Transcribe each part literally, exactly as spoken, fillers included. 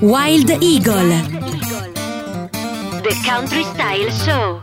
Wild Eagle. The Country Style Show.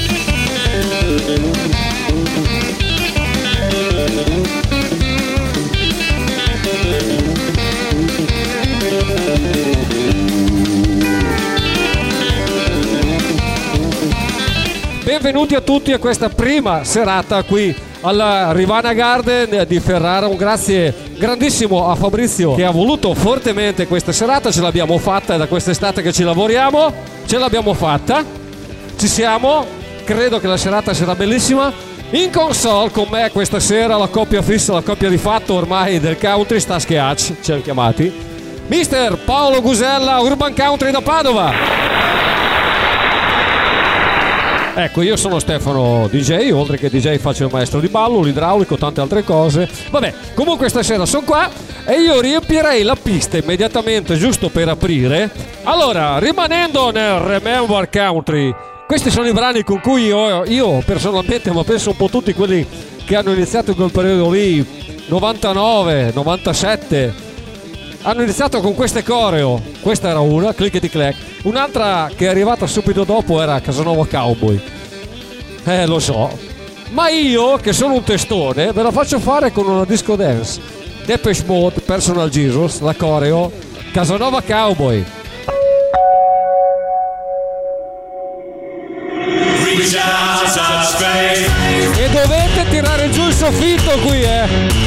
Benvenuti a tutti a questa prima serata qui alla Rivana Garden di Ferrara. Un grazie grandissimo a Fabrizio che ha voluto fortemente questa serata. Ce l'abbiamo fatta, è da quest'estate che ci lavoriamo, ce l'abbiamo fatta, ci siamo, credo che la serata sarà bellissima. In console con me questa sera la coppia fissa, la coppia di fatto ormai del country, Starsky Hutch, ci hanno chiamati, mister Paolo Gusella, Urban Country da Padova. Ecco, io sono Stefano D J, oltre che D J faccio il maestro di ballo, l'idraulico, tante altre cose. Vabbè, comunque stasera sono qua e io riempirei la pista immediatamente, giusto per aprire. Allora, rimanendo nel Remember Country, questi sono i brani con cui io, io personalmente, ma penso un po' tutti quelli che hanno iniziato in quel periodo lì, novantanove, novantasette, hanno iniziato con queste coreo. Questa era una, clickety clack. Un'altra che è arrivata subito dopo era Casanova Cowboy. Eh, lo so. Ma io, che sono un testone, ve la faccio fare con una disco dance. Depeche Mode, Personal Jesus, la coreo, Casanova Cowboy. E dovete tirare giù il soffitto qui, eh.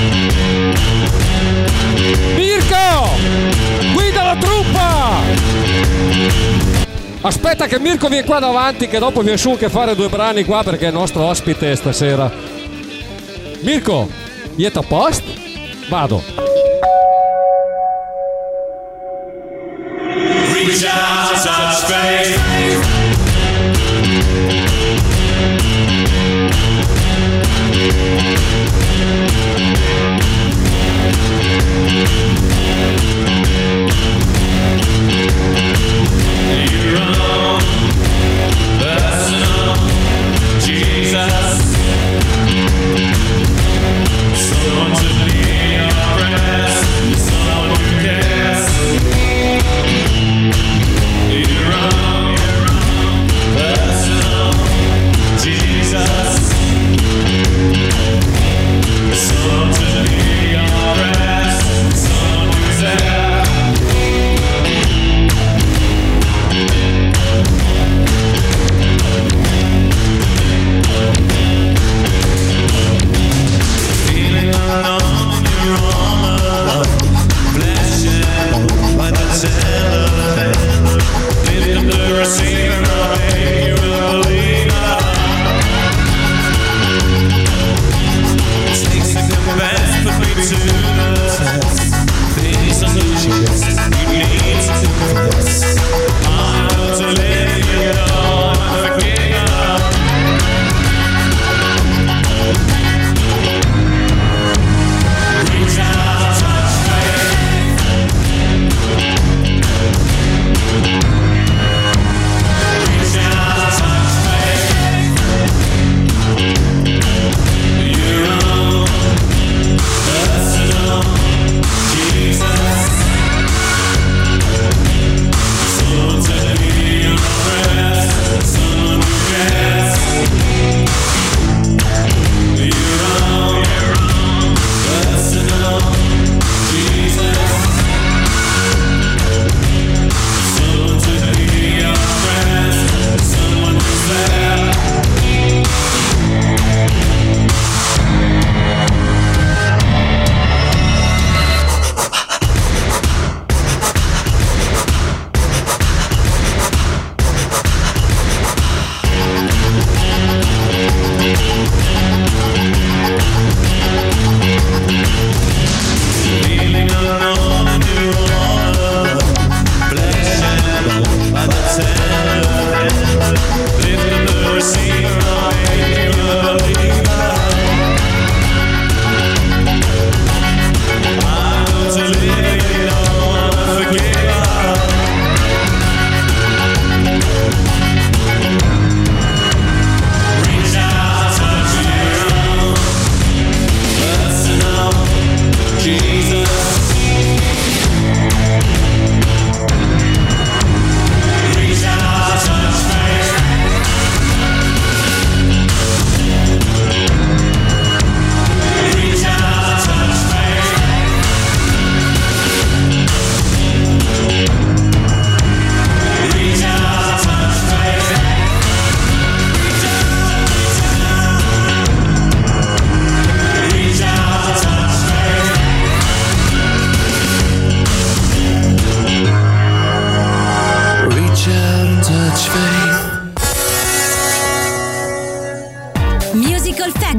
Mirko, guida la truppa. Aspetta che Mirko viene qua davanti, che dopo viene su anche fare due brani qua perché è il nostro ospite stasera. Mirko, iete a post? Vado. Reach out, touch faith. You're alone, personal, Jesus. Someone to be your rest, someone who cares. You're alone, personal, Jesus. Someone to be your rest.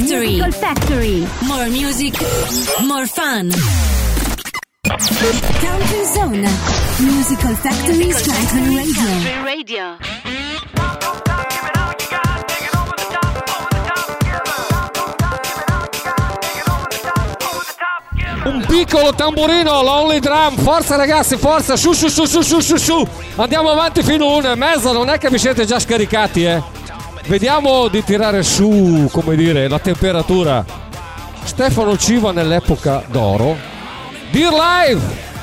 Factory. Musical Factory. More music, more fun. Country Zone. Musical Factory Country Radio. Country Radio. Un piccolo tamburino, Lonely Drum, forza ragazzi, forza, su su su su su su su, andiamo avanti fino a una e mezza, non è che vi siete già scaricati, eh. Vediamo di tirare su, come dire, la temperatura. Stefano Civa nell'epoca d'oro. Dear Live!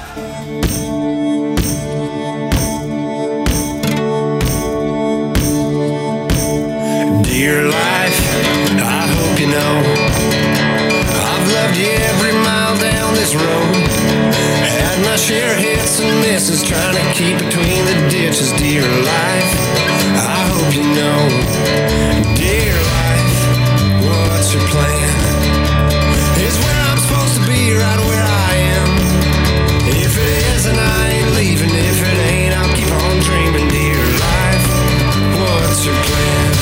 Dear life, I hope you know I've loved you every mile down this road. Had my share of hits and misses, trying to keep between the ditches. Dear life, I hope you know. Dear life, what's your plan? Is where I'm supposed to be, right where I am. If it isn't, I ain't leaving. If it ain't, I'll keep on dreaming. Dear life, what's your plan?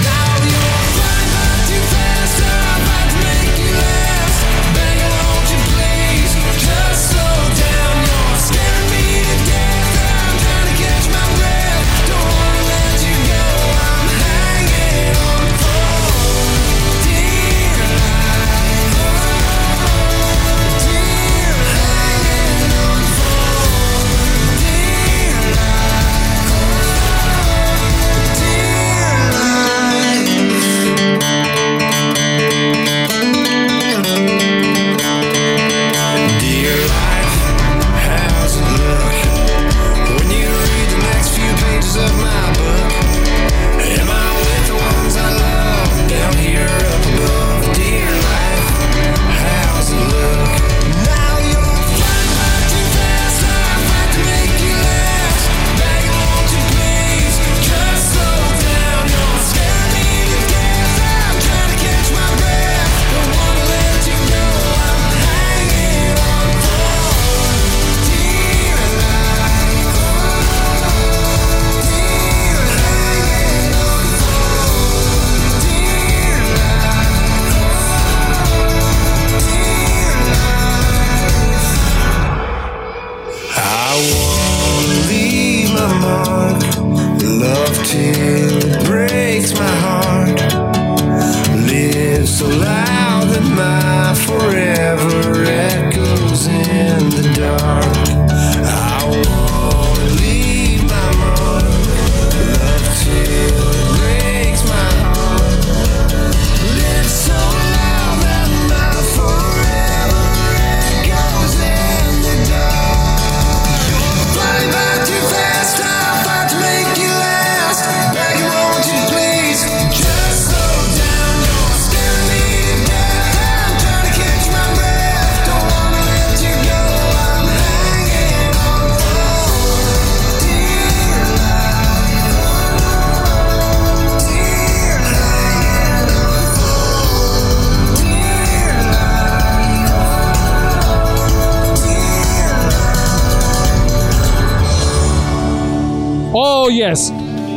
Oh yes!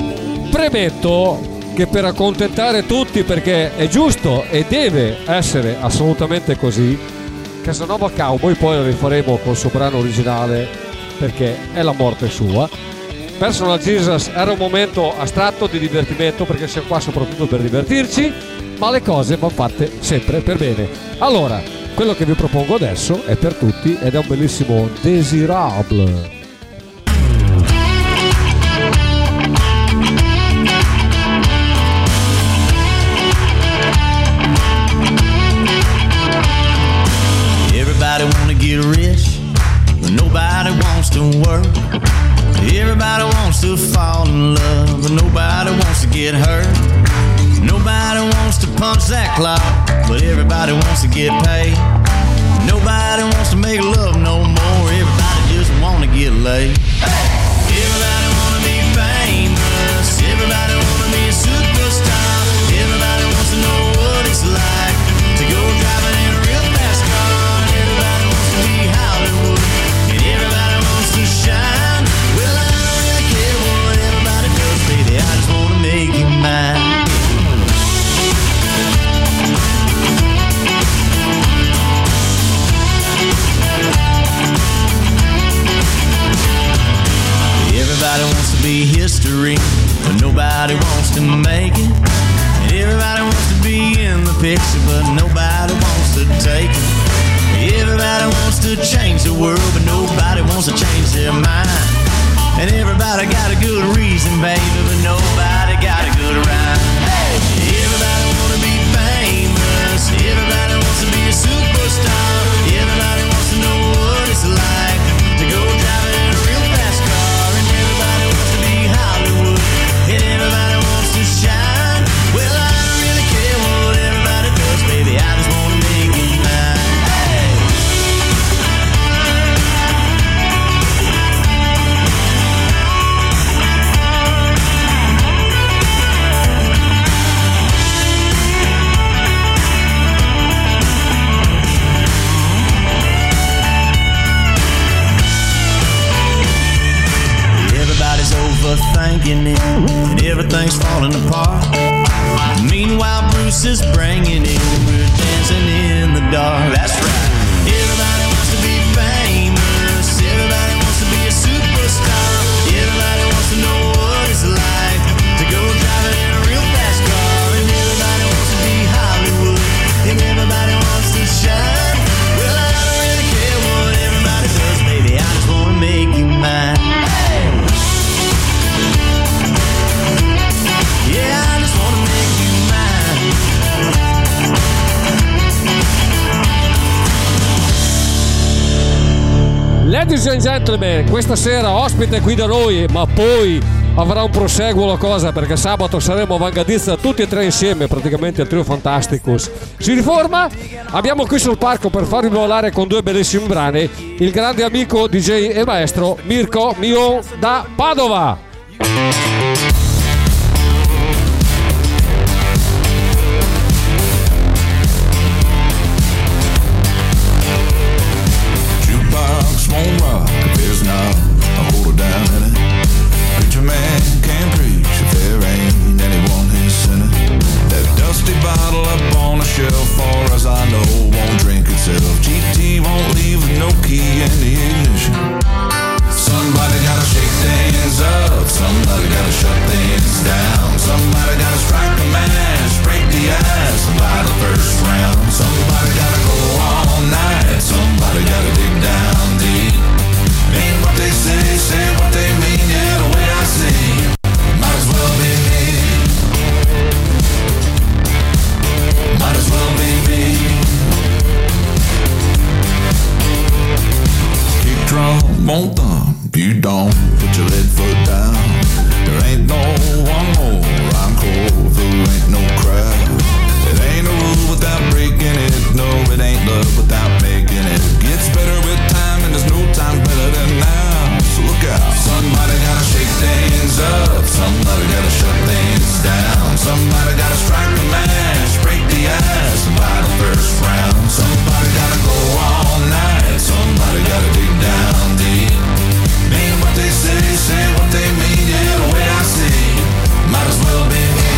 Premetto che per accontentare tutti, perché è giusto e deve essere assolutamente così, Casanova Cowboy poi lo rifaremo col suo brano originale perché è la morte sua. Personal Jesus era un momento astratto di divertimento perché siamo qua soprattutto per divertirci, ma le cose vanno fatte sempre per bene. Allora, quello che vi propongo adesso è per tutti ed è un bellissimo Désirable. Everybody wanna get rich, but nobody wants to work. Everybody wants to fall in love, but nobody wants to get hurt. Nobody wants to punch that clock, but everybody wants to get paid. Nobody wants to make love no more, everybody just wanna get laid. Everybody wanna be famous, everybody wanna be a superstar. Everybody wants to know what it's like to go driving in a real fast car. Everybody wants to be Hollywood, and everybody wants to shine. Well, I don't really care what everybody does, baby, I just wanna make you mine. be history, but nobody wants to make it. And everybody wants to be in the picture, but nobody wants to take it. Everybody wants to change the world, but nobody wants to change their mind. And everybody got a good reason, baby, but nobody got a good rhyme. Hey! Everybody wanna be famous, everybody wants to be a superstar. Everybody wants to know what it's like to go driving in a real fast car. And everybody wants to be Hollywood, and everybody wants to shine. Well, I don't really care what everybody does, baby, I just wanna make it mine. Overthinking it, and everything's falling apart. Meanwhile, Bruce is bringing it. We're dancing in the dark. That's right. Everybody wants to be famous. Everybody wants to be a superstar. Everybody wants to know what it's like to go driving in a real fast car. And everybody wants to be Hollywood, and everybody wants to shine. Well, I don't really care what everybody does, baby, I just wanna make you mine. Yeah, I just wanna make you mine. Ladies and gentlemen, questa sera ospite qui da noi, ma poi avrà un proseguo la cosa, perché sabato saremo a Vangadizza tutti e tre insieme, praticamente il trio Fantasticus si riforma. Abbiamo qui sul palco per farvi volare con due bellissimi brani il grande amico D J e maestro Mirko Mio da Padova. Won't rock if there's not a holder down in it. Preacher man can't preach if there ain't anyone who's sinning. That dusty bottle up on the shelf, far as I know, won't drink itself. G T won't leave with no key in the ignition. Somebody gotta shake things up, somebody gotta shut things down. Somebody gotta strike the match, break the ice, and buy the first round. Somebody gotta go all night, somebody gotta dig down deep. Ain't what they say, say what they mean, yeah, the way I see. Might as well be me. Might as well be me. Kick drum, won't thump, you don't put your lead foot down. There ain't no one more, I'm cold, there ain't no crowd. It ain't a rule without breaking it, no, it ain't love without making it. Gets better with time and there's no time better than now, so look out. Somebody gotta shake things up, somebody gotta shut things down. Somebody gotta strike the match, break the ice, and buy the first round. Somebody gotta go all night, somebody gotta dig down deep. Ain't what they say, say what they mean, yeah, the way I see. Might as well be me.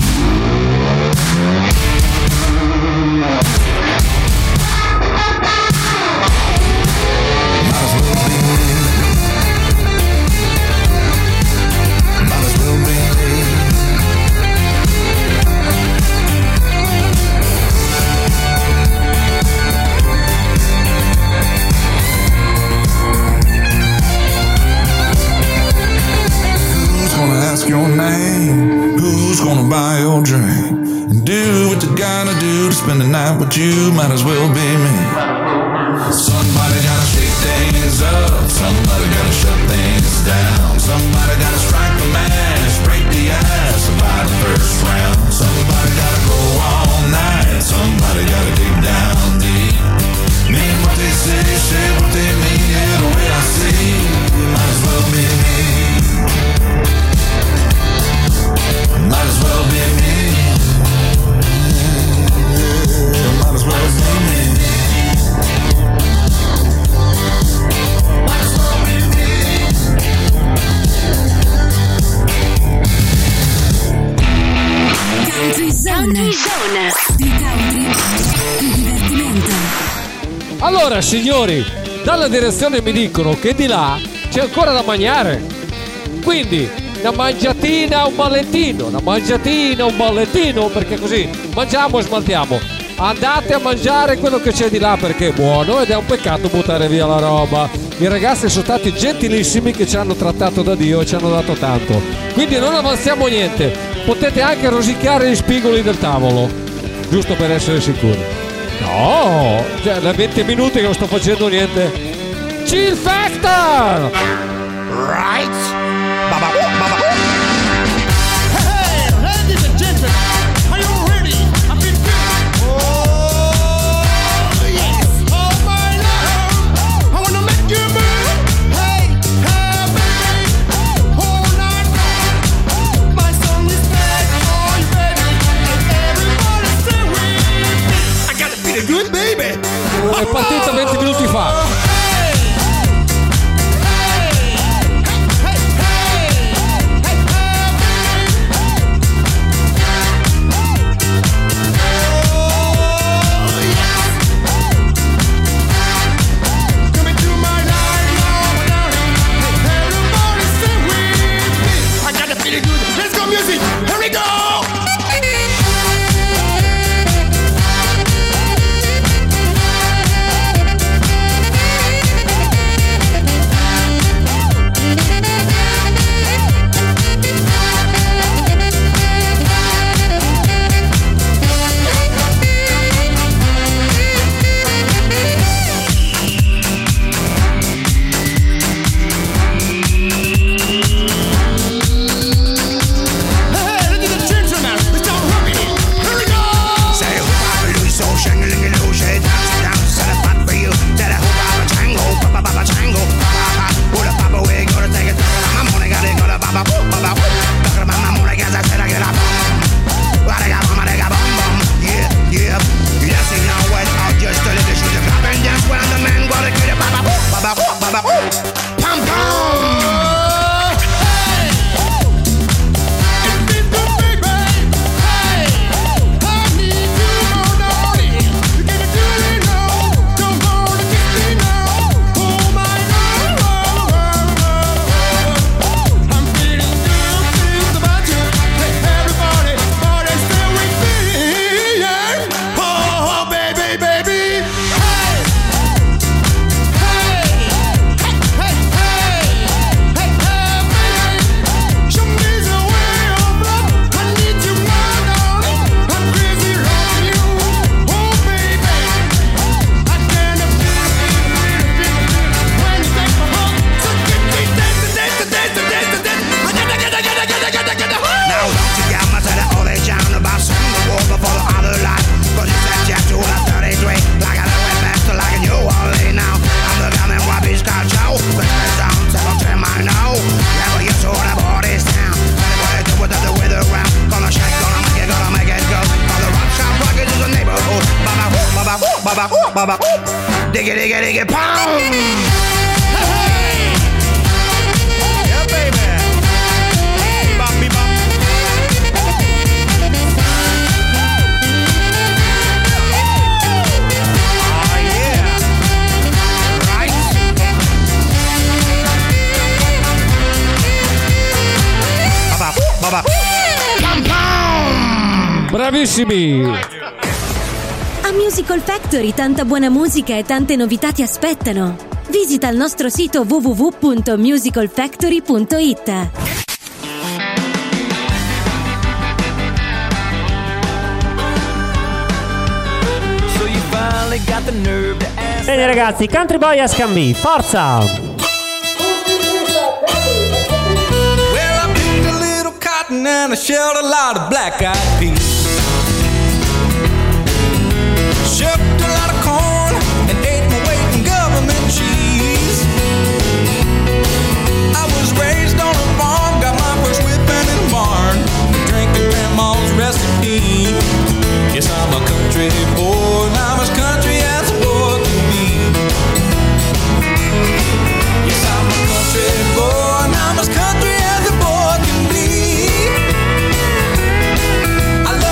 Might as well be me. Might as well be me. Who's gonna ask your name? Who's gonna buy your drink? And do what you gotta do to spend the night with you. Might as well be me. Somebody gotta shake things up, somebody gotta shut things down. Somebody gotta strike the match, break the ice, and buy the first round. Somebody gotta go all night, somebody gotta dig down deep. Mean what they say, say what they mean, yeah, the way I see. Might as well be me. Might as well be me. Might as well be me. Might as well be me. Country Zone. Country Zone. Di country, di divertimento. Allora signori, dalla direzione mi dicono che di là c'è ancora da mangiare, quindi una mangiatina, un ballettino, una mangiatina, un ballettino, perché così mangiamo e smaltiamo. Andate a mangiare quello che c'è di là perché è buono ed è un peccato buttare via la roba. I ragazzi sono stati gentilissimi che ci hanno trattato da Dio e ci hanno dato tanto. Quindi non avanziamo niente. Potete anche rosicchiare gli spigoli del tavolo, giusto per essere sicuri. No, cioè da venti minuti che non sto facendo niente. Chill Factor! Right? Baba, baba. Hey, ladies and gentlemen, are you ready? I've been good. Oh, yes. Oh, my love. I wanna make you move. Hey, hey, baby. All night long. My song is back for you, baby. And everybody say with me. I gotta be the good baby. È partita venti minuti fa. Music, here we go! Baba, diggy, diggy, diggy, pound! Hey, hey! Yeah, baby! Bop, bop, bop. Oh, yeah! Right? Baba, baba. Pam, pam! Bravissimi! A Musical Factory tanta buona musica e tante novità ti aspettano. Visita il nostro sito w w w punto musical factory punto i t. Bene ragazzi, Country Boy S K B, forza! Well, I picked a little cotton and I shelled a lot of black-eyed peas. Shucked a lot of corn and ate my weight in government cheese. I was raised on a farm, got my first whipping in the barn, drinking grandma's recipe. Yes, I'm a country boy, and I'm as country as a boy can be. Yes, I'm a country boy, and I'm as country as a boy can be. I love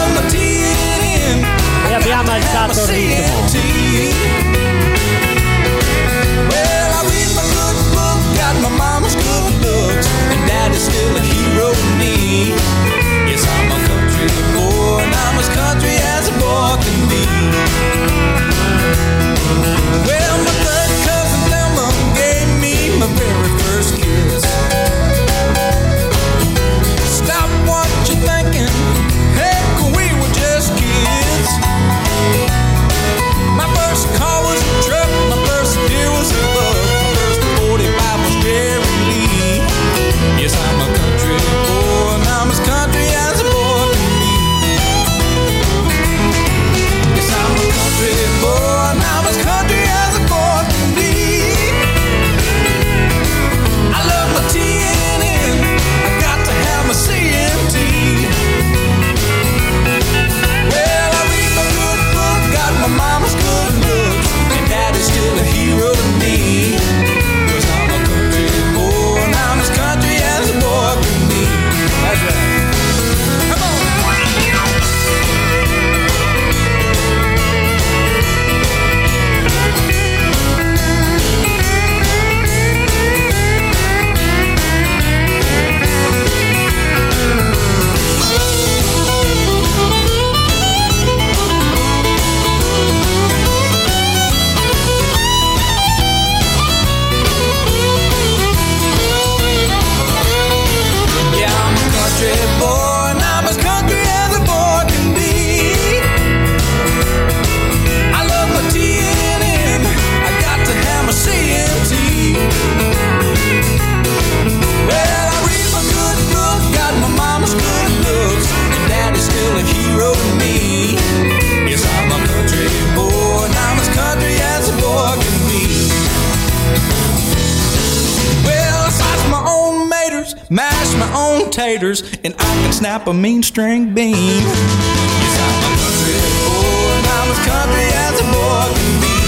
mash my own taters, and I can snap a mean string bean. Yes, I'm a country boy, and I'm as country as a boy can be.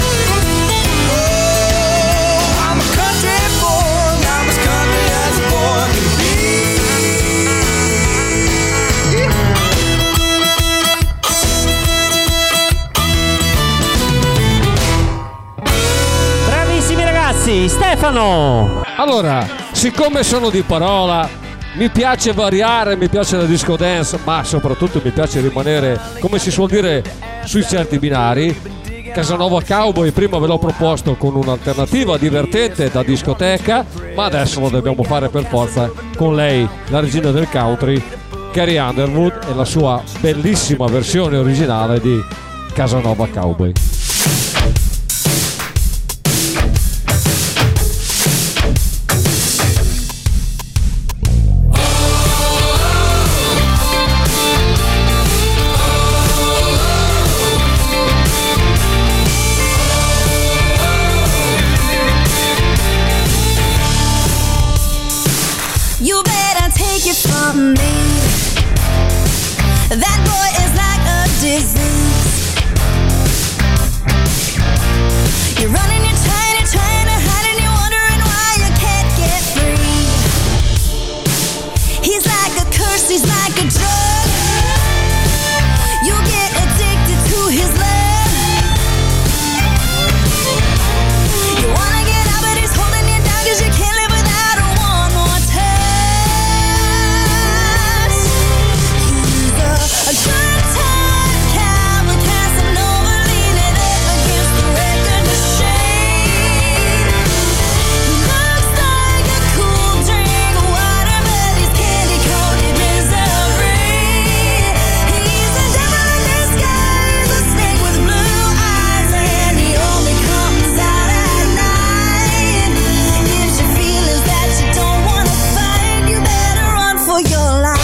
Oh, I'm a country boy, and I'm as country as a boy can be. Bravissimi ragazzi, Stefano! Allora, siccome sono di parola, mi piace variare, mi piace la disco dance, ma soprattutto mi piace rimanere, come si suol dire, sui certi binari. Casanova Cowboy prima ve l'ho proposto con un'alternativa divertente da discoteca, ma adesso lo dobbiamo fare per forza con lei, la regina del country, Carrie Underwood, e la sua bellissima versione originale di Casanova Cowboy. You better take it from me. That boy is like a disease. You're running, you're trying, you're trying to hide, and you're wondering why you can't get free. He's like a curse, he's like a drug. You get addicted to his love. You wanna get out, but he's holding you down, 'cause you can't live without him one more touch. He's a, a good time cowboy, Casanova, leaning up against the record machine. He looks like a cool drink of water, but he's candy-coated misery. He's the devil in disguise, a snake with blue eyes, and he only comes out at night. Gives you feelings that you don't wanna fight. You better run for your life.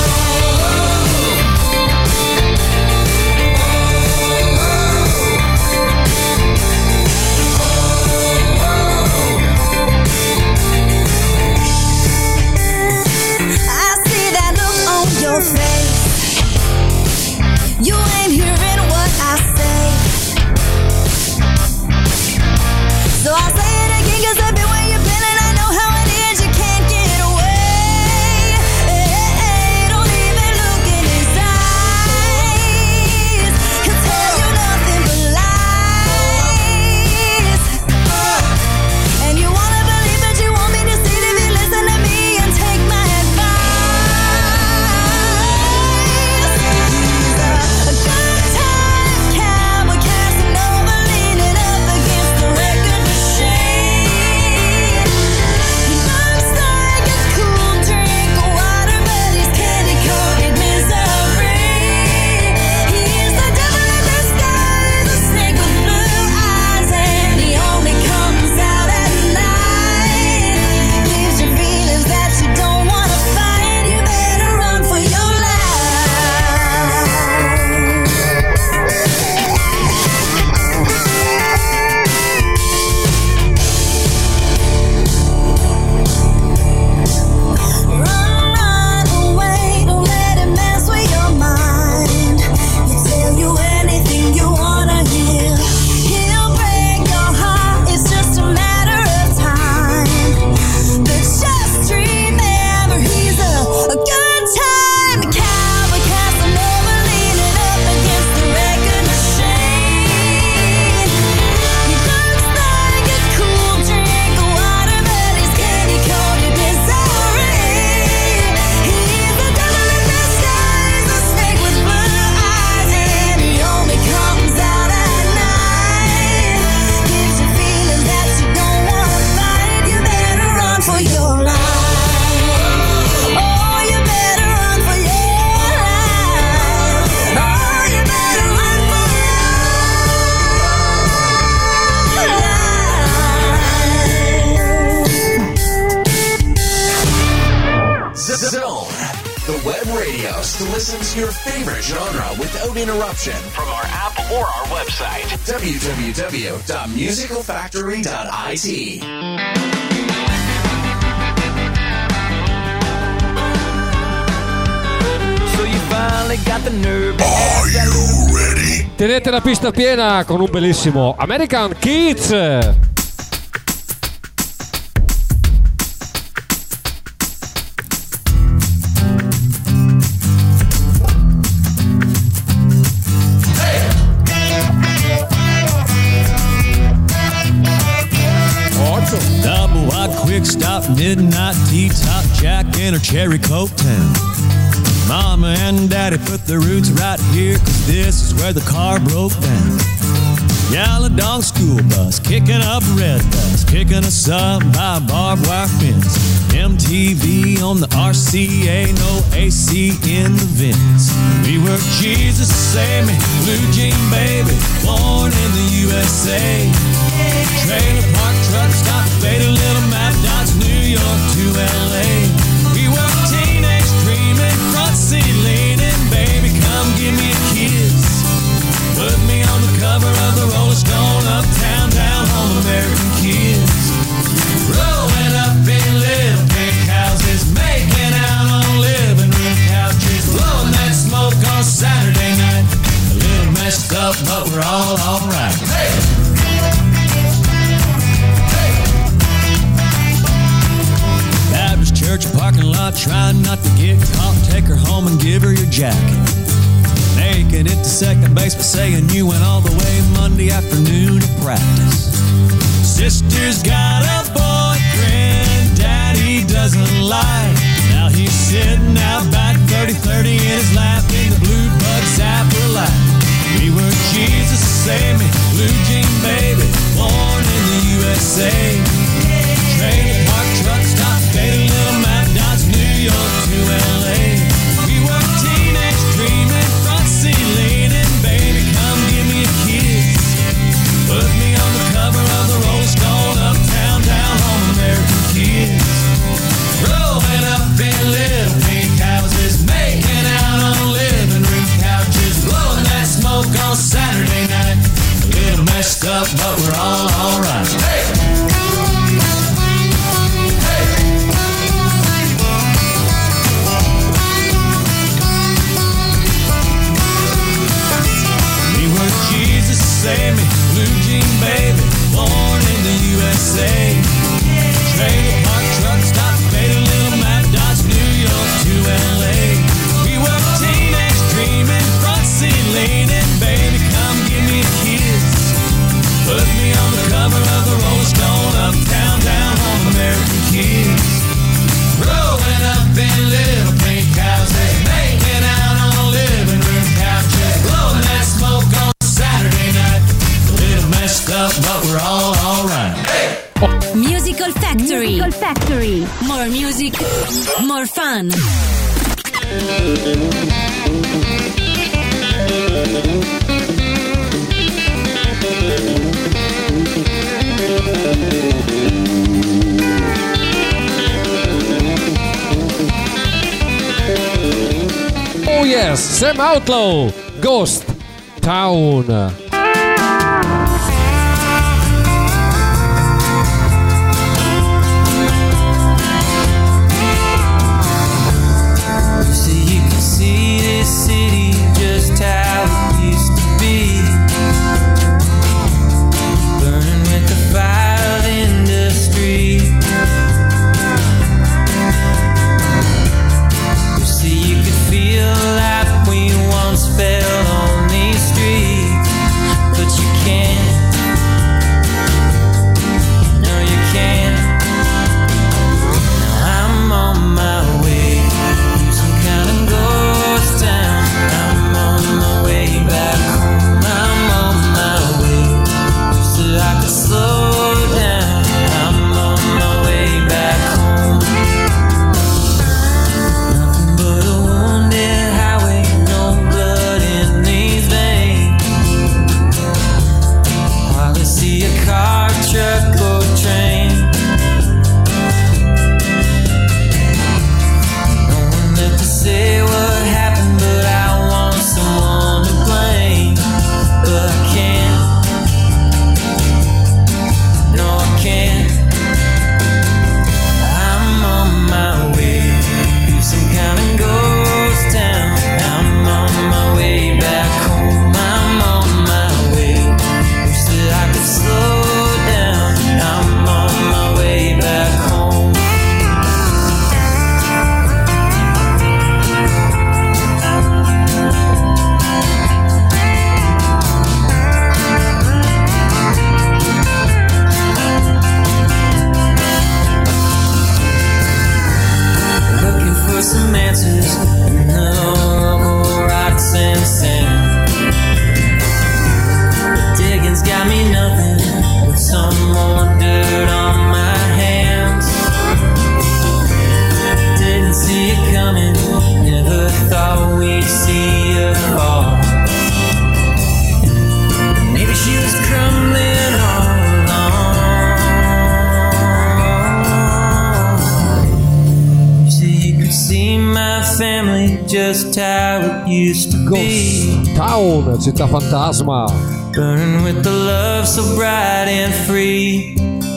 I see that look on your face. You ain't hearing what I say. So I'll say it again, 'cause I've been where you've been, and I know how it is. You can't get away. Hey, don't even look in his eyes. He'll tell you nothing but lies. And you wanna believe, but you want me to see if you listen to me and take my advice. He's a, a good time cowboy, Casanova, leaning up against the record machine. He looks like a cool drink of water, but he's candy-coated misery. He's the devil in disguise, a snake with blue eyes, and he only comes out at night. Gives you feelings that you don't wanna fight. You better run for your life. Run, run away, don't let it mess with your mind. He'll tell you anything you wanna hear. He'll break your heart, it's just a matter of time. But just remember, he's a, a good time cowboy, Casanova, leaning up against the record machine. He looks like a cool drink of water, but he's candy-coated misery. He's the devil in disguise, a snake with blue eyes, and he only comes out at night. Gives you feelings that you don't wanna fight. You better run for your life. Oh, you better run for your life. Oh, you better run for your life. Zone, the web radio to listen to your favorite genre without interruption from our app or our website, w w w dot musical factory dot i t. the nerve to ask that little Tenete la pista piena con un bellissimo American Kids. Double wide quick stop, midnight tea top, Jack in her cherry coke town. Mama and daddy put their roots right here, cause this is where the car broke down. Yellow dog school bus, kicking up red dust, kicking us up by barbed wire fence. M T V on the R C A, no A C in the vents. We were Jesus save me, blue jean baby, born in the U S A. Trailer park truck stop, faded little map dots, New York to L A. We were teenage dreaming, front seat leaning, baby come give me a kiss. Put me on the cover of the Rolling Stone, uptown, down home, American kids. Rolling up in little pink houses, making out on living room couches, blowing that smoke on Saturday night. A little messed up, but we're all alright. Hey! Baptist church parking lot, trying not to get caught. Take her home and give her your jacket. Making it to second base by saying you went all the way Monday afternoon to practice. Sister's got a boyfriend daddy doesn't like. Now he's sitting out back thirty thirty in his lap in the blue bug zapper light. We were Jesus save me, blue jean baby, born in the U S A. Trailer park truck stop, faded little map dots, New York to L A. We were teenage dreaming, front seat leaning, baby come give me a kiss. Put me on the cover of the Rolling Stone, uptown, down home, American kids. Rolling up in little pink houses, making out on living room couches, blowing that smoke on Saturday night. A little messed up, but we're all alright. Hey! Jesus save me, blue jean baby, born in the U S A. Trailer park truck stop, faded little map dots, New York to L A. We were teenage dreaming, front seat leaning, baby come give me a kiss. Put me on the cover of the Rolling Stone, uptown, down home, American kids. Rolling up in little pink houses, making out on living room couches, blowing that smoke on Saturday night. A little messed up, but we're all alright. Hey! Musical Factory. Musical Factory. More music, more fun. Oh yes, Sam Outlaw, Ghost Town. Feel like we once fell on these streets. see my family just how it used to be. Ghost Town, città fantasma. Burn with the love so bright and free.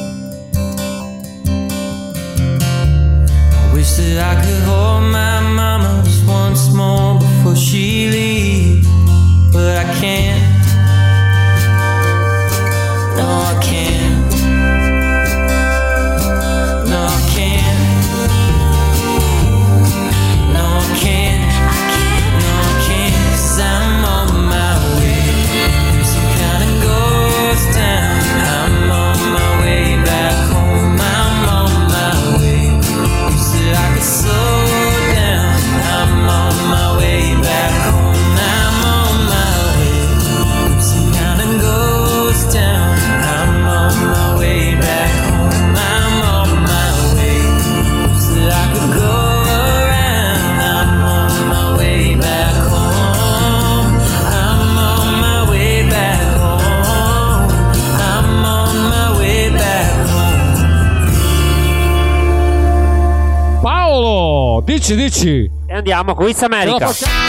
I wish that I could hold my mama just once more before she leaves, but I can't. No, I can't. No, I can't. No, I can't. No, I can't. 'Cause I'm on my way through some kind of ghost town. I'm on my way back home. I'm on my way. You said I could slow down. I'm on my way back home. I'm on my way through some kind of ghost town. I'm on my way back home. I'm on my way. You said I could go around. I'm on my way back home. I'm on my way back home. I'm on my way back home. Paolo, dici, dici. E andiamo con It's America.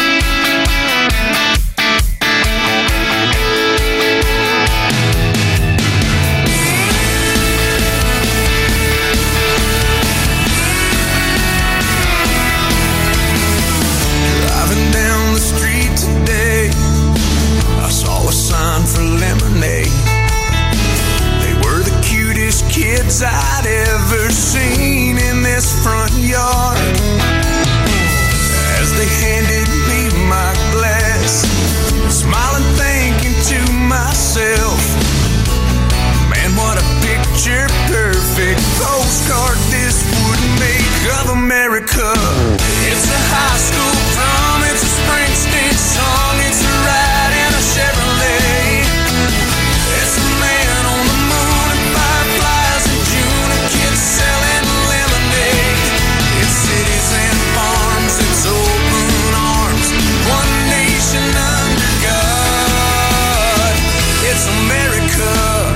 Driving down the street today, I saw a sign for lemonade. They were the cutest kids I'd ever seen in this front yard. As they handed me my glass, smiling, thinking to myself, man, what a picture perfect postcard this would make of America. It's a high school prom, it's a Springsteen song, it's a ride in a Chevrolet. It's a man on the moon and fireflies in June and kids selling lemonade. It's cities and farms, it's open arms, one nation under God. It's America.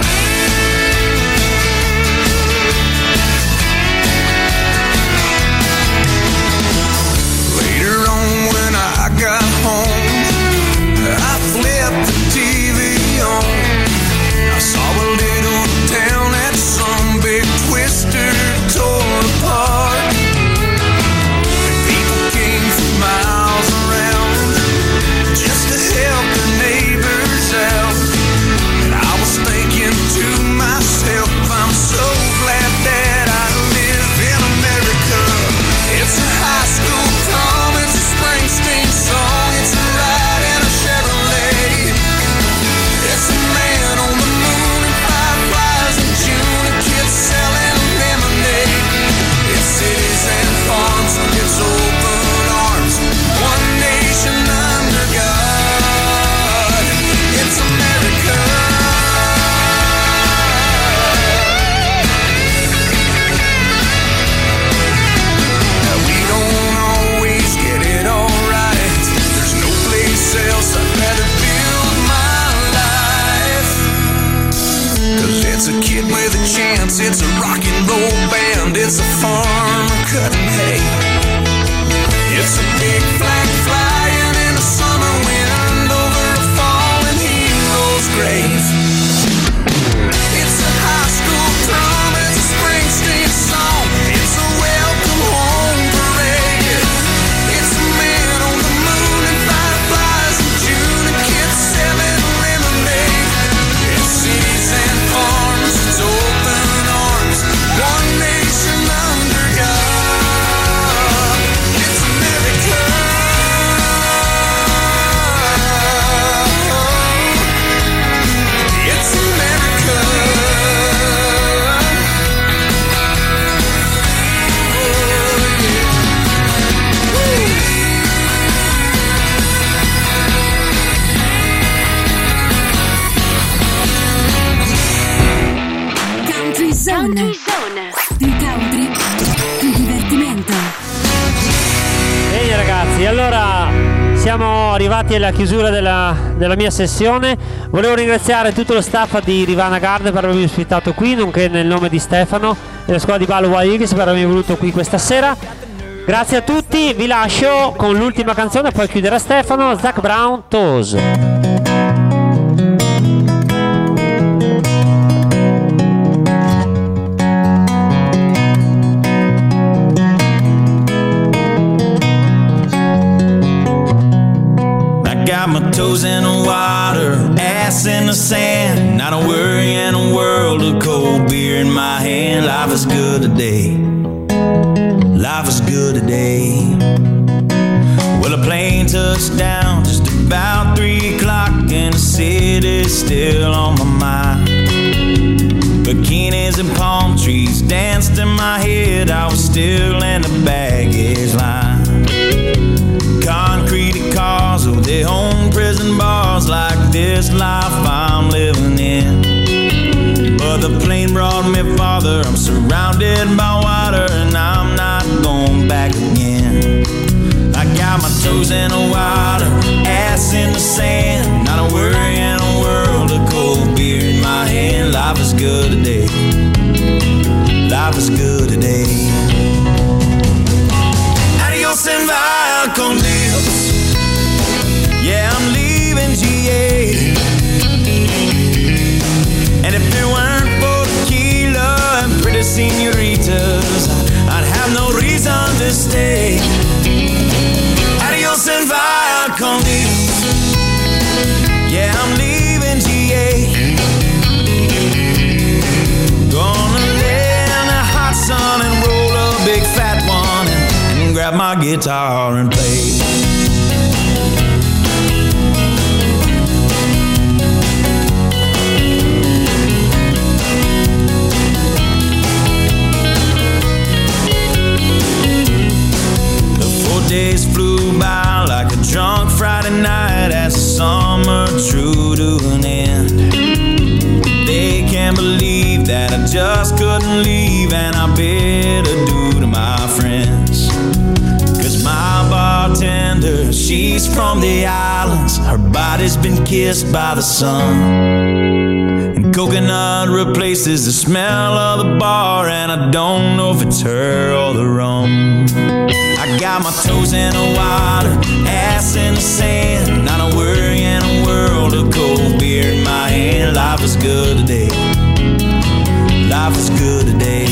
Later on when I got home, I flipped the T V on. I saw a little town that some big twister tore apart. And people came from miles around just to help their neighbors out. And I was thinking to myself, I'm so glad that I live in America. It's a high school prom, it's a Springsteen song, it's a ride in a Chevrolet. It's a man on the moon and fireflies in June and kids selling lemonade. It's cities and farms, it's open arms, one nation under God. It's America. Now we don't always get it all right. There's no place else I'd rather build my life. 'Cause it's a kid with a chance, it's a rock and roll band, it's a farmer cutting hay. It's a big flag flying in a summer wind over a fallen hero's grave. It's a high school prom, it's a Springsteen song, it's a welcome home parade. It's a man on the moon and fireflies in June and kids selling lemonade. It's cities and farms, it's open arms, one nation under God. It's America. It's America. Country Zone. Country Zone. Più country, più divertimento. Bene ragazzi, allora siamo arrivati alla chiusura della, della mia sessione. Volevo ringraziare tutto lo staff di Rivana Garden per avermi ospitato qui, nonché nel nome di Stefano e la squadra di ballo Wild Eagles per avermi voluto qui questa sera. Grazie a tutti, vi lascio con l'ultima canzone, poi chiuderà Stefano. Zac Brown, Toes. Got my toes in the water, ass in the sand. Not a worry in a world of cold beer in my hand. Life is good today. Life is good today. Well, a plane touched down just about three o'clock, and the city's still on my mind. Bikinis and palm trees danced in my head. I was still in the baggage line. Concrete cars, oh, they own prison bars. Like this life I'm living in. But the plane brought me farther. I'm surrounded by water, and I'm not going back again. I got my toes in the water, ass in the sand. Not a worry in a world of cold beer in my hand. Life is good today. Life is good today. Adios and via con Dios. Yeah, I'm leaving G A. And if it weren't for tequila and pretty senoritas, I'd have no reason to stay. Adios and via con Dios. Yeah, I'm leaving G A. Gonna lay in the hot sun and roll a big fat one and, and grab my guitar and play. Days flew by like a drunk Friday night as the summer drew to an end. They can't believe that I just couldn't leave, and I bid adieu to my friends. Cause my bartender, she's from the islands. Her body's been kissed by the sun, and coconut replaces the smell of the bar, and I don't know if it's her or the rum. I got my toes in the water, ass in the sand. Not a worry in a world of cold beer in my hand. Life is good today. Life is good today.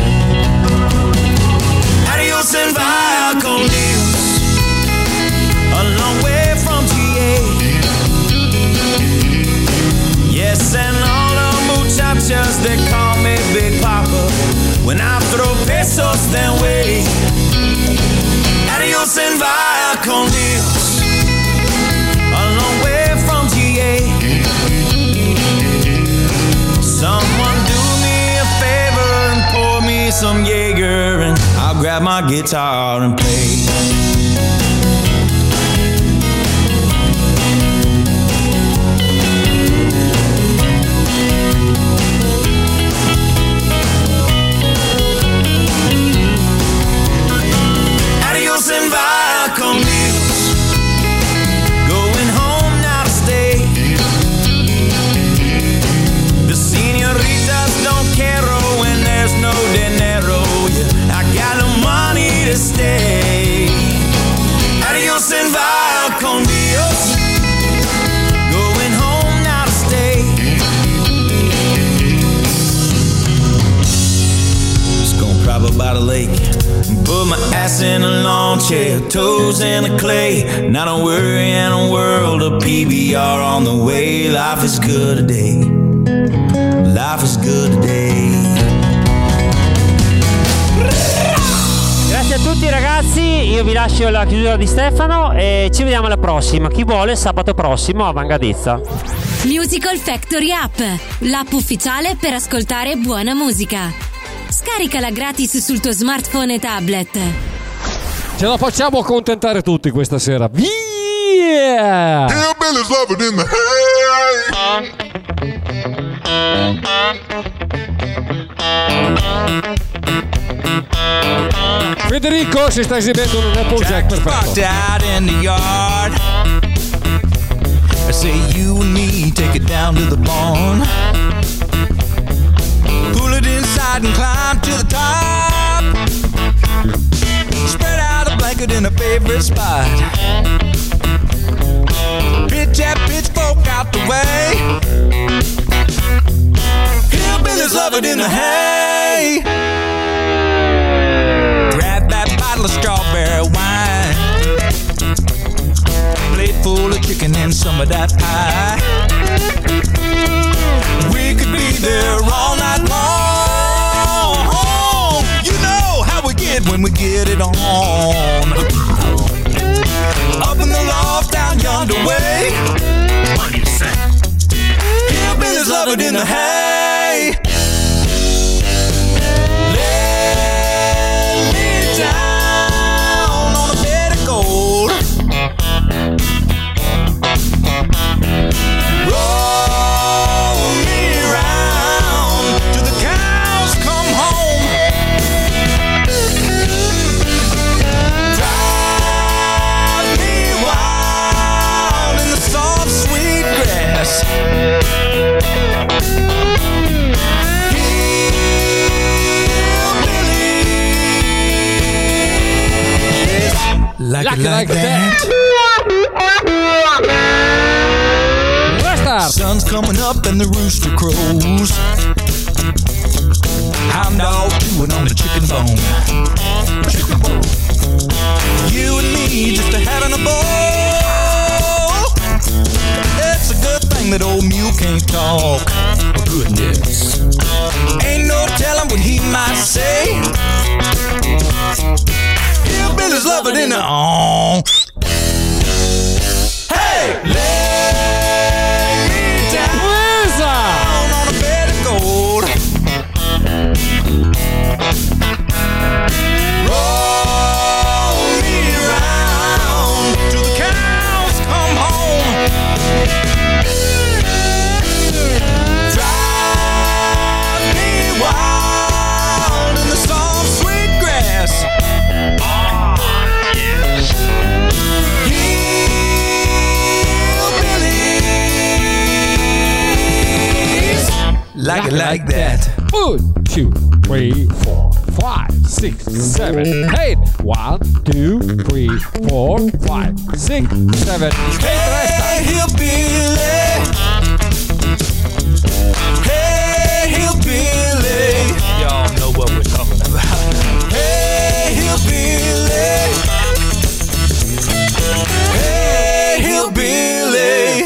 Adios and via con Dios. A long way from G A. Yes, and all the muchachas, they call me Big Papa. When I throw pesos their way. Adios and via con Dios. A long way from G A. Someone do me a favor and pour me some Jaeger, and I'll grab my guitar and play. And via con Dios. Going home now to stay. The senoritas don't care when there's no dinero. Yeah, I got no money to stay. Adios and via con Dios. Going home now to stay. Just gonna prop up by the lake. Put my ass in a lawn chair, toes in the clay. Not a worry in a world of P B R on the way. Life is good today. Life is good today. Grazie a tutti ragazzi, io vi lascio la chiusura di Stefano e ci vediamo alla prossima. Chi vuole sabato prossimo a Vangadizza. Musical Factory App, l'app ufficiale per ascoltare buona musica. Scaricala gratis sul tuo smartphone e tablet. Ce la facciamo accontentare tutti questa sera. Via! Hillbilly's loving in the Federico si sta esibendo in un Applejack, perfetto. Out in the yard. I say you and me take it down to the barn. Pull it inside and climb to the top. Spread out in a favorite spot. Pitch that pitchfork out the way. Hillbillies love it in the hay. Grab that bottle of strawberry wine, plate full of chicken and some of that pie. We could be there all night long. You know how we get when we get it on. Up in the loft down yonder way. What do you say? Hillbillies love it in the hay. Lay me down on a bed of gold. Roll me round till the cows come home. Drive me wild in the soft sweet grass. Like, Like it like, like that. Restart. Sun's coming up and the rooster crows. Hound dog chewing on the chicken bone. Chicken bone. You and me just a having a ball. It's a good thing that old mule can't talk. Goodness. Ain't no telling what he might say. Hillbillies love it in the on. Hey, lay me down on a bed of gold. Roll me round till the cows come home. Drive me wild in the soft sweet grass. Like it like that. One, two, three, four, five, six, seven, eight. One, two, three, four, five, six, seven. Hey, hillbilly. Hey, hillbilly. Y'all know what we're talking about. Hey, hillbilly. Hey, hillbilly.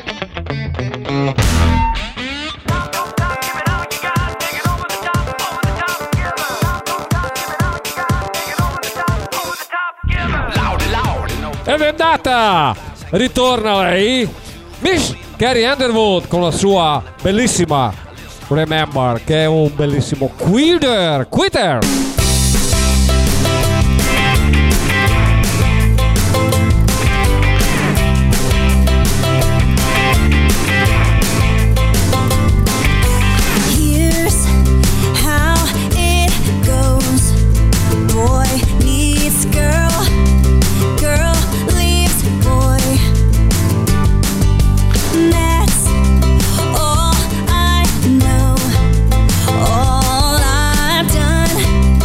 Ed è andata! Ritorna lei, Miss Carrie Underwood, con la sua bellissima Remember, che è un bellissimo quitter, quitter! Here's how it goes. Boy needs girl, girl leaves boy. That's all I know. All I've done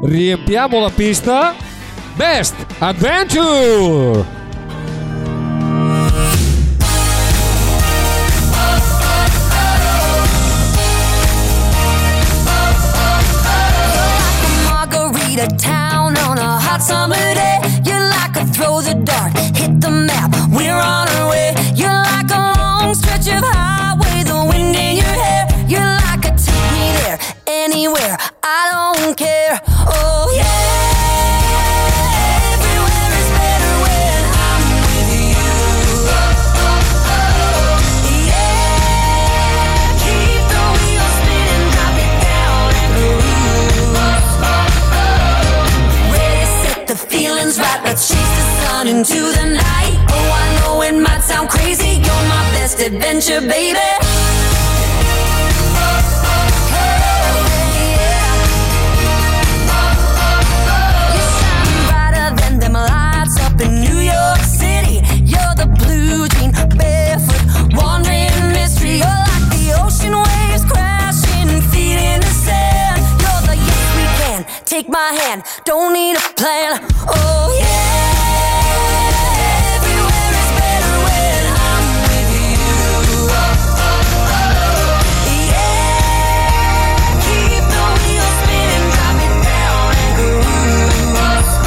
riempiamo la pista. Best Adventure. Margarita town on a hot summer day. You're like a throw the dart, hit the map, we're on our way. You're like a long stretch of highway, the wind in your hair. You're like a take me there, anywhere, I don't care. Oh yeah. Everywhere is better when I'm with you. Yeah. Keep the wheels spinning, drop it down and groove. Ready, set the feelings right, let's chase the sun into the night. Oh, I know it might sound crazy, you're my best adventure, baby. In New York City, you're the blue jean, barefoot, wandering mystery. You're like the ocean waves crashing, feet in the sand. You're the yes we can, take my hand, don't need a plan. Oh yeah, everywhere is better when I'm with you. Yeah, keep the wheels spinning, drop it down and groove.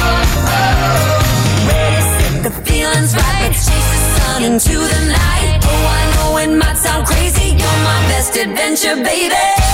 The feeling's right, let's chase the sun into the night. Oh, I know it might sound crazy, you're my best adventure, baby.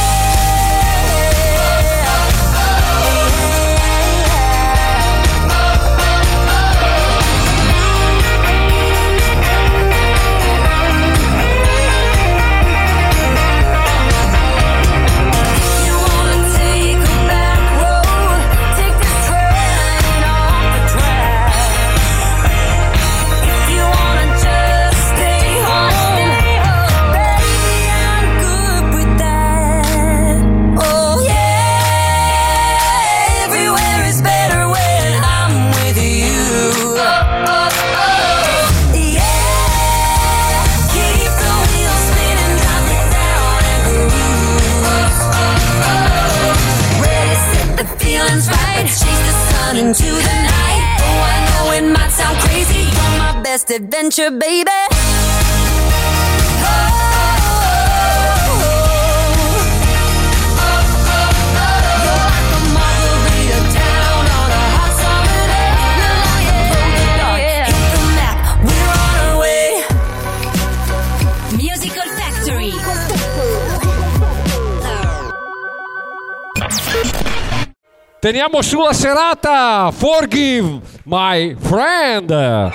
Into the night. Oh, I know it might sound crazy, you're my best adventure, baby. Musical Factory. Teniamo sulla serata. Forgive my friend.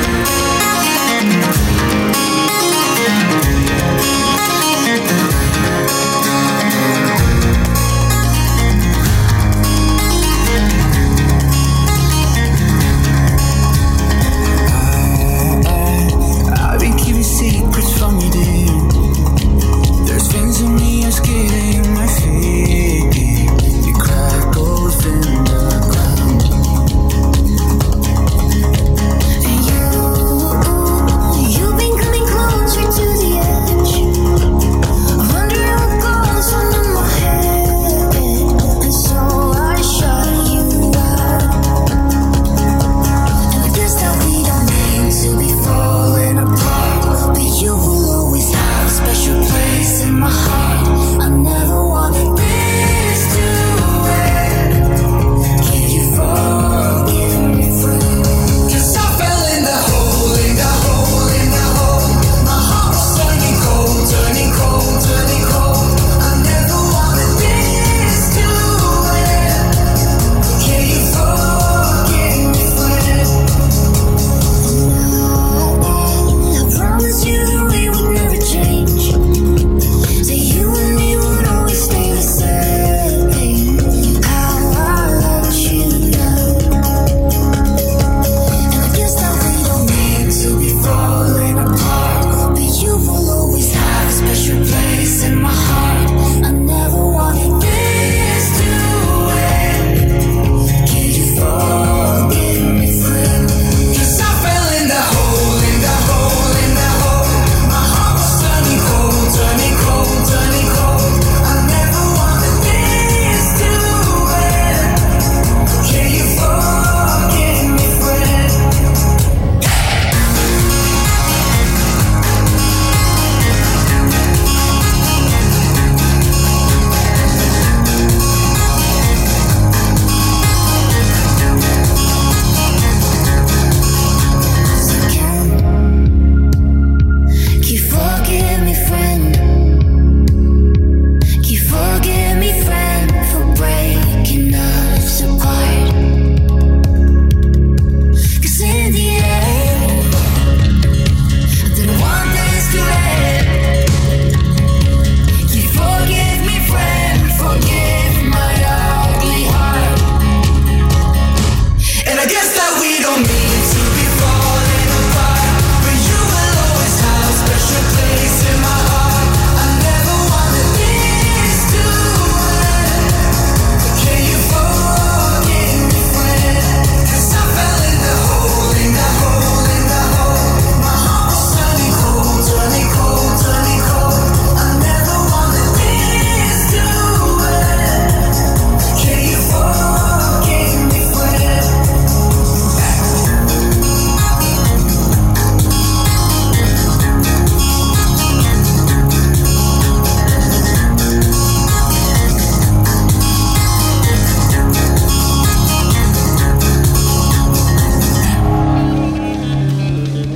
I've been keeping secrets from you, dear. There's things in me I'm scared in my feet. You crack holes in the ground. And you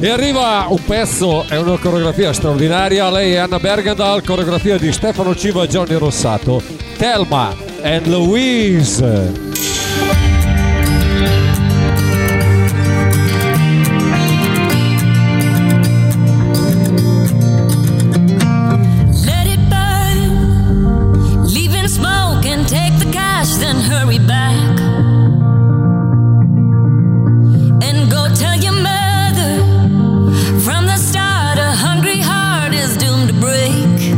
E arriva un pezzo e una coreografia straordinaria. Lei è Anna Bergendal, coreografia di Stefano Civa e Johnny Rossato. Thelma and Louise. Then hurry back and go tell your mother from the start a hungry heart is doomed to break.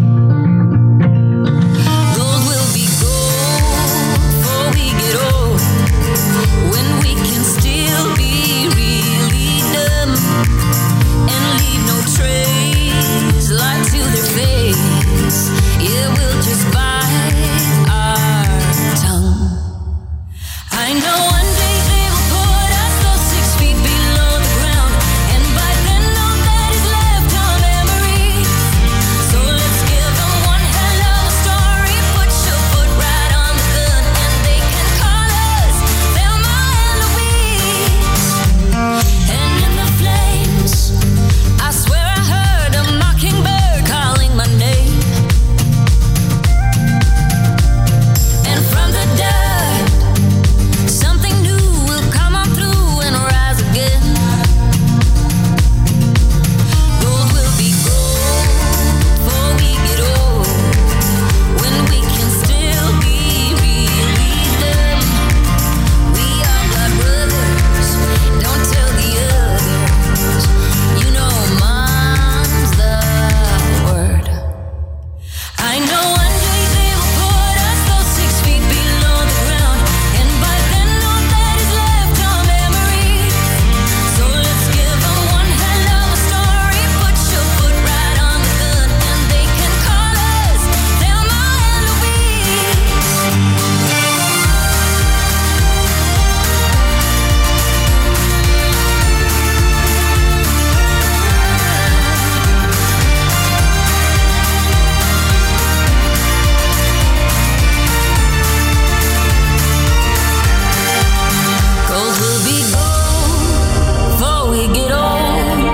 Gold will be gold before we get old, when we can still be really dumb and leave no trace light to their face. Yeah, we'll just bite our tongue. I know one day they will put us those six feet below the ground, and by then all that is left are memories. So let's give them one hell of a story. Put your foot right on the gun, and they can call us Thelma and Louise. And in the flames, I swear I heard a mockingbird calling my name. And from the dirt, something new will come on through and rise again. Gold will be gold before we get old, when we can still be really them. We are blood brothers, don't tell the others. You know mom's the word. I know one day they will put us those six feet below the ground, and by then all that is left are memories. So let's give them one hell of a story. Put your foot right on the gun, and they can call us Thelma and Louise. Gold will be gold before we get old,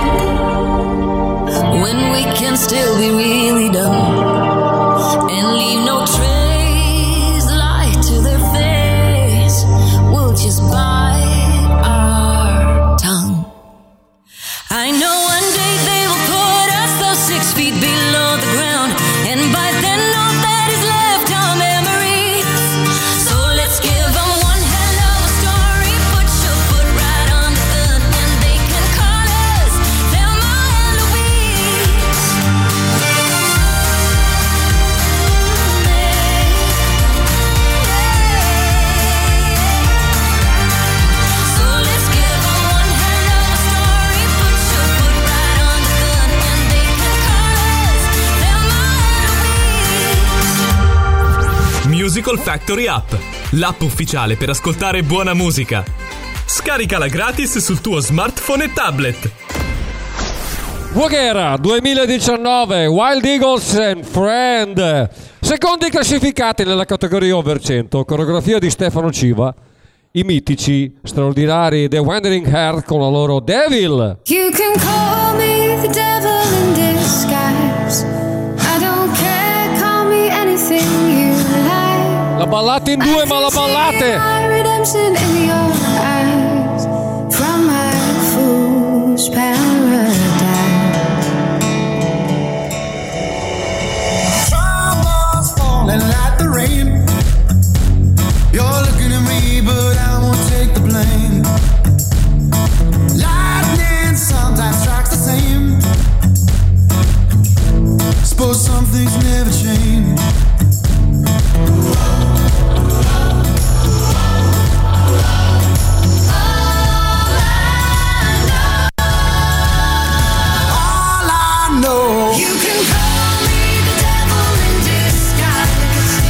when we can still be really dumb and leave no trace light to their face. We'll just bite our tongue. I know one day they will put us those six feet below the ground, and by then all that is left are memories. So let's give them one hell of a story. Put your foot right on the gun, and they can call us Thelma and Louise. So let's give them one hell of a story. Put your foot right on the gun, and they can call us Thelma and Louise. Musical Factory App, l'app ufficiale per ascoltare buona musica. Scaricala gratis sul tuo smartphone e tablet. Voghera duemiladiciannove, Wild Eagles and Friend, secondi classificati nella categoria over cento, coreografia di Stefano Civa, i mitici straordinari The Wandering Heart con la loro Devil. You can call me the devil in disguise. I don't care, call me anything you like. La ballate in due, ma la ballate! My redemption in your eyes, from my fool's paradise. Troubles falling like the rain. You're looking at me, but I won't take the blame. Lightning sometimes strikes the same. Suppose some things never change. All I know, you can call me the devil in disguise.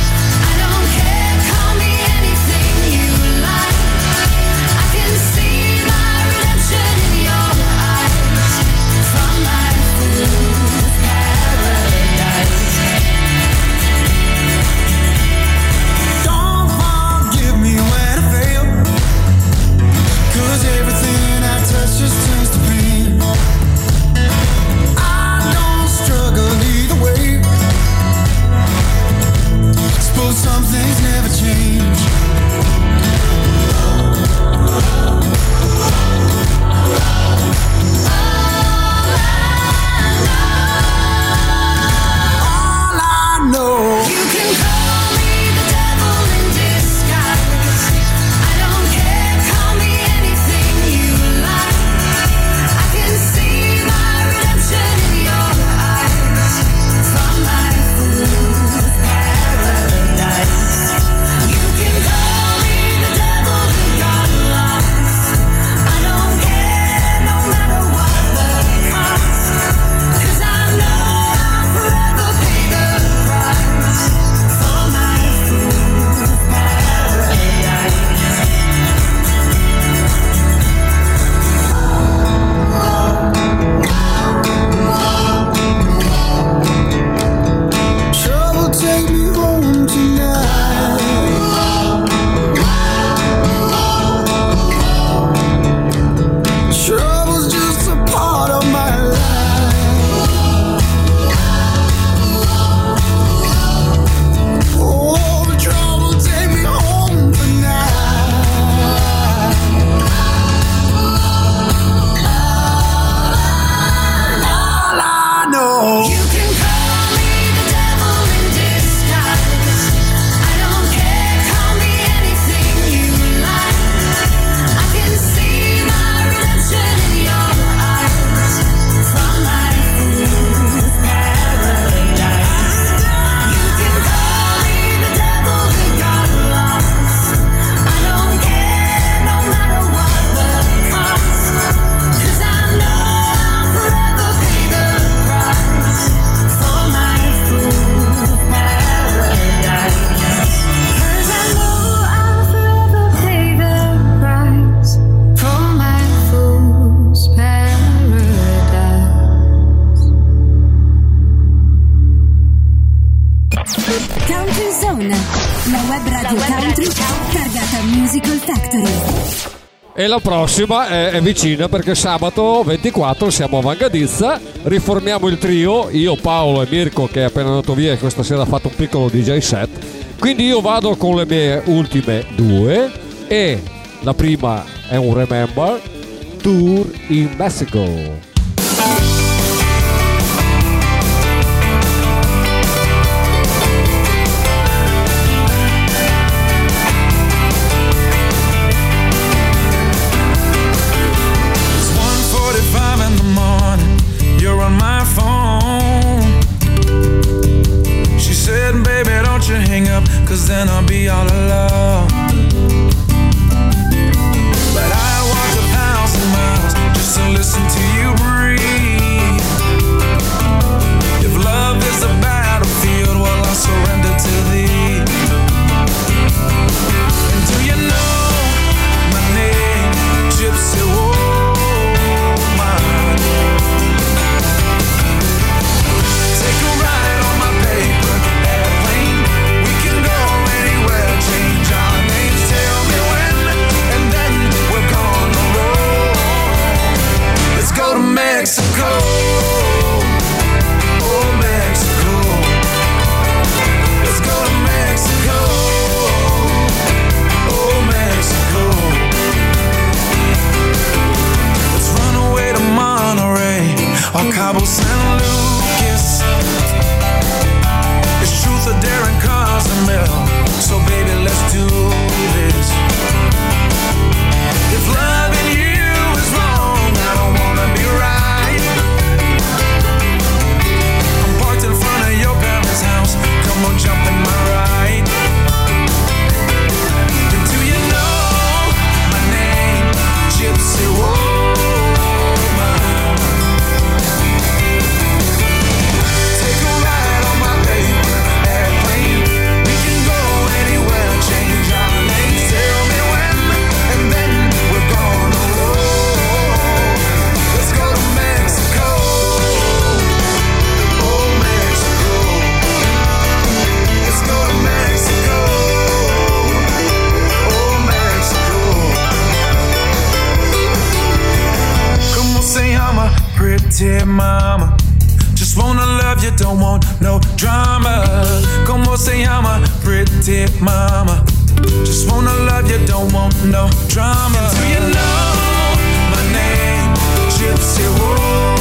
Zone, la web radio country targata Musical Factory. E la prossima è, è vicina perché sabato ventiquattro siamo a Vangadizza, riformiamo il trio, io, Paolo e Mirko che è appena andato via e questa sera ha fatto un piccolo D J set, quindi io vado con le mie ultime due e la prima è un Remember Tour in Mexico. On my phone, she said, baby, don't you hang up, cause then I'll be all alone. But I walked a thousand miles just to listen to you breathe. If love is a battlefield, well, I'll surrender to thee. And do you know my name, Gypsy Woman? Mexico, oh Mexico, let's go to Mexico, oh Mexico, let's run away to Monterey or Cabo San Lucas. It's truth or dare and Cozumel, so baby let's do this. If loving you is wrong, I don't wanna be right. In front of your parents' house, come on, jump in my ride. And do you know my name, Gypsy Woman? Take a ride on my paper airplane. We can go anywhere, change our names. Tell me when, and then we're gonna roll. Let's go to Mexico. Say I'm a pretty mama, just wanna love you, don't want no drama. Como say I'm a pretty mama, just wanna love you, don't want no drama. And do you know my name, Gypsy Woman?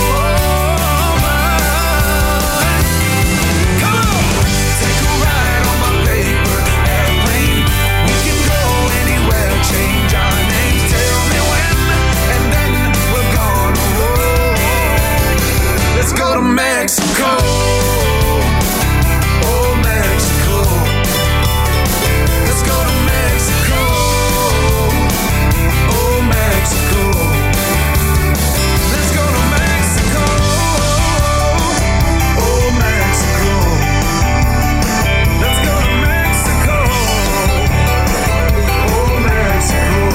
Come on, take a ride on my paper airplane. We can go anywhere, change our names. Tell me when, and then we're gonna roll. Let's go to Mexico, oh Mexico. Let's go to Mexico, oh Mexico. Let's go to Mexico, oh Mexico. Let's go to Mexico, oh Mexico.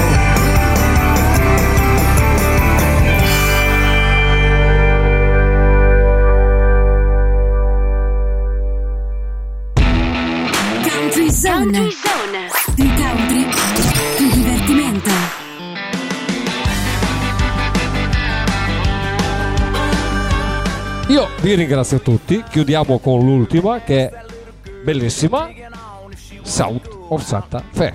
Country Zone. Country Zone. Più country, più divertimento. Io vi ringrazio tutti, chiudiamo con l'ultima che è bellissima, South of Santa Fe.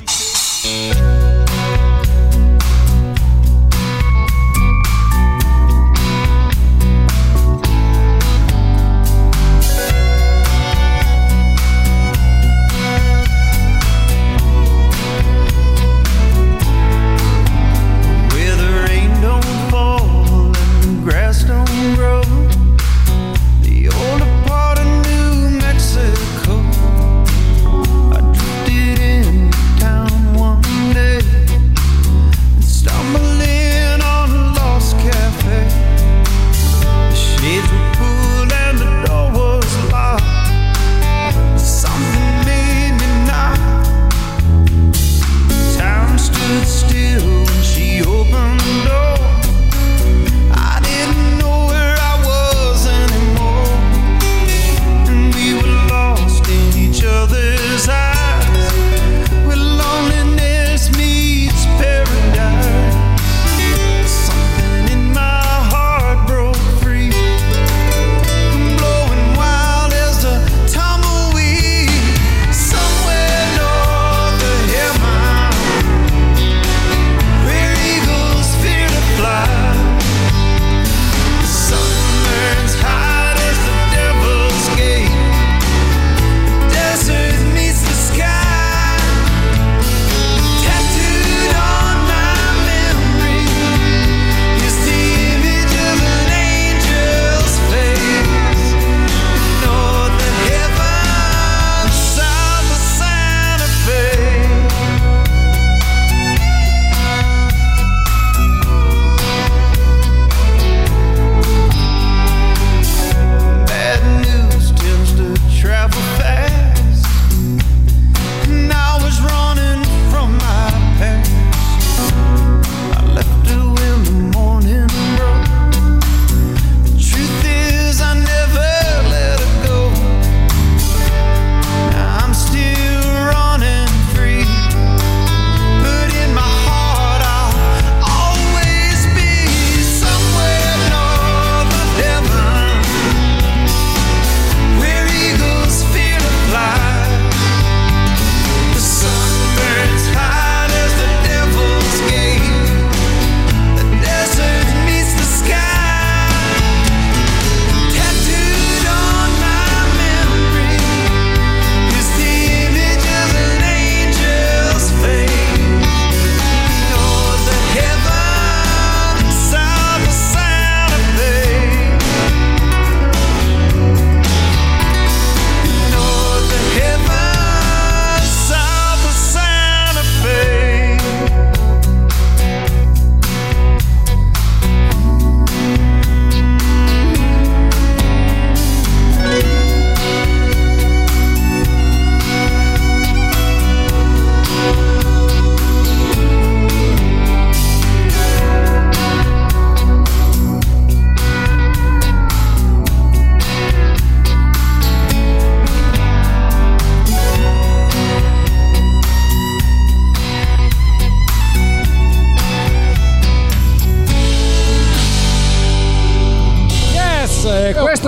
Where the rain don't fall and the grass don't grow, the older part of New Mexico. I drifted in town one day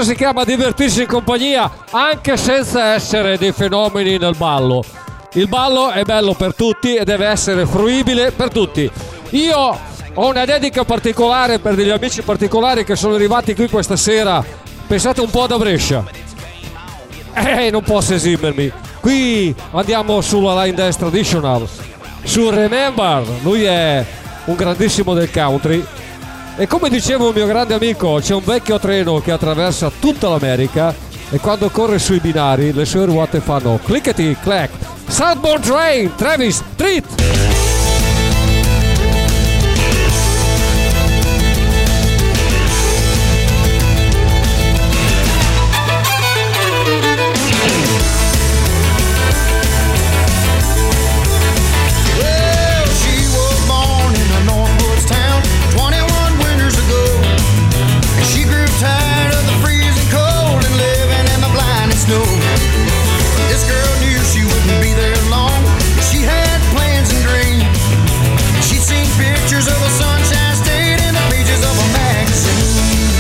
Questo si chiama divertirsi in compagnia, anche senza essere dei fenomeni nel ballo. Il ballo è bello per tutti e deve essere fruibile per tutti. Io ho una dedica particolare per degli amici particolari che sono arrivati qui questa sera. Pensate un po' da Brescia. Eh, non posso esimermi. Qui andiamo sulla Line Dance Traditional, su Remember. Lui è un grandissimo del country. E come diceva un mio grande amico, c'è un vecchio treno che attraversa tutta l'America e quando corre sui binari le sue ruote fanno clickety clack. Southbound Train, Travis Tritt. Well, she was born in a Northwoods town twenty-one winters ago. And she grew tired of the freezing cold and living in the blinding snow. This girl knew she wouldn't be there long. She had plans and dreams. She'd seen pictures of a Sunshine State in the pages of a magazine.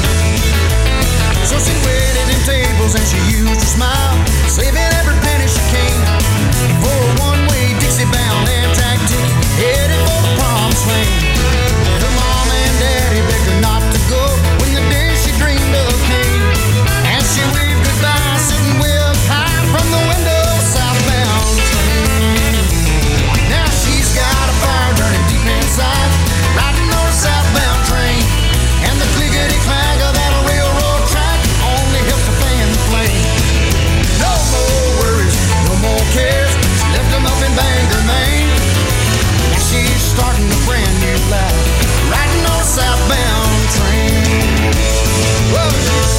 So she waited in tables and she used her smile, saving every penny she can for a one-way Dixie-bound Amtrak ticket headed for the promised land. Her mom and daddy begged her not to go when the day she dreamed of came, and she waved goodbye sitting well high from the window of a southbound train. Now she's got a fire burning deep inside, riding on a southbound train, and the clickety-clack of that railroad track only helped to fan the flame. No more worries, no more cares. She left them up in Bangor, Maine. Now she's starting a brand new life, riding on a southbound train. Whoa.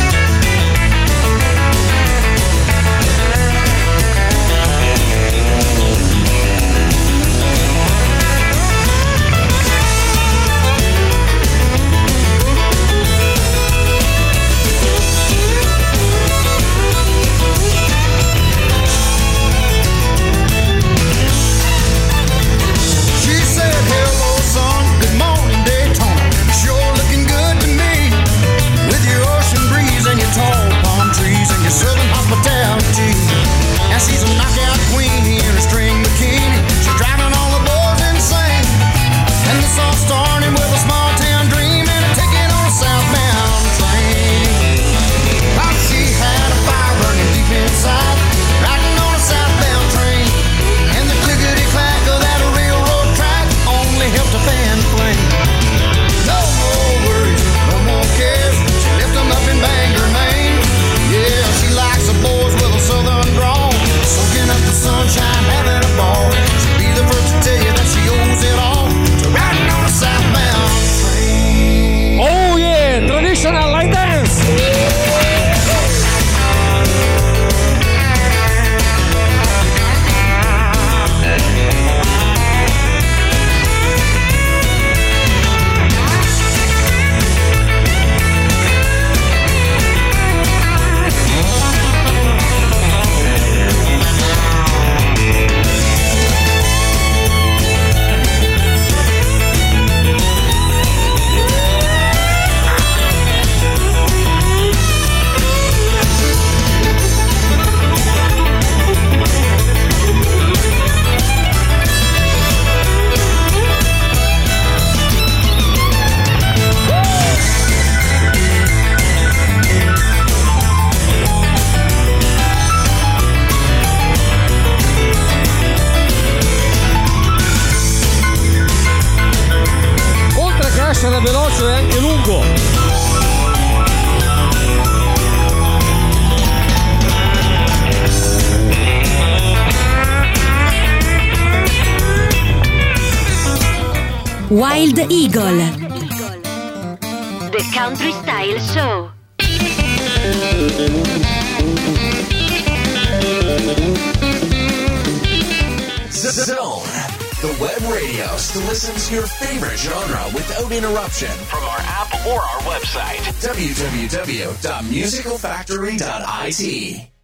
She said, hello, son, good morning, Daytona. Sure looking good to me, with your ocean breeze and your tall palm trees and your southern hospitality. Now she's a knockout queen in a string bikini. She's driving all the boys insane, and the song starting with a small town dream and a ticket on a southbound train. Oh, she had a fire burning deep inside, riding on a southbound train, and the clickety-clack of that railroad track only helped to fan the flame. No more worries, no more cares. She left them up in Bangor, Maine. Yeah, she likes the boys with a southern drawl, soaking up the sunshine, having a ball. She'll be the first to tell you that she owes it all to riding on a southbound train. Oh yeah, traditional line dance. Oltre che essere veloce è anche lungo. Wild Eagle. The Country Style Show. Zone, the web radio to listen to your favorite genre without interruption from our app or our website, w w w dot musical factory dot i t.